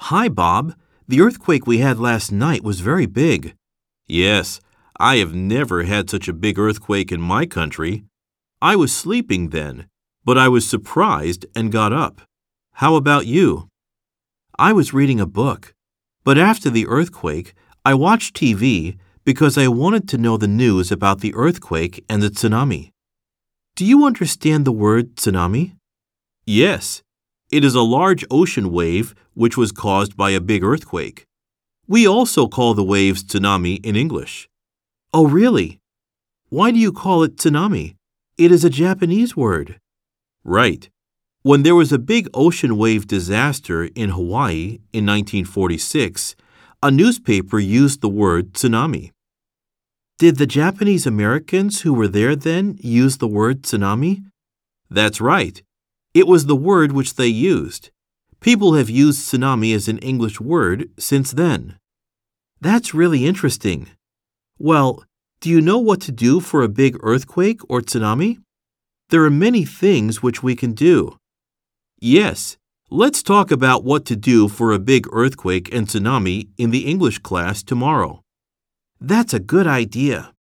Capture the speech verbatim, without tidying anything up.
Hi, Bob. The earthquake we had last night was very big. Yes, I have never had such a big earthquake in my country. I was sleeping then, but I was surprised and got up. How about you? I was reading a book, but after the earthquake, I watched T V because I wanted to know the news about the earthquake and the tsunami. Do you understand the word tsunami? Yes. It is a large ocean wave which was caused by a big earthquake. We also call the waves tsunami in English. Oh, really? Why do you call it tsunami? It is a Japanese word. Right. When there was a big ocean wave disaster in Hawaii in nineteen forty-six, a newspaper used the word tsunami. Did the Japanese Americans who were there then use the word tsunami? That's right. It was the word which they used. People have used tsunami as an English word since then. That's really interesting. Well, do you know what to do for a big earthquake or tsunami? There are many things which we can do. Yes, let's talk about what to do for a big earthquake and tsunami in the English class tomorrow. That's a good idea.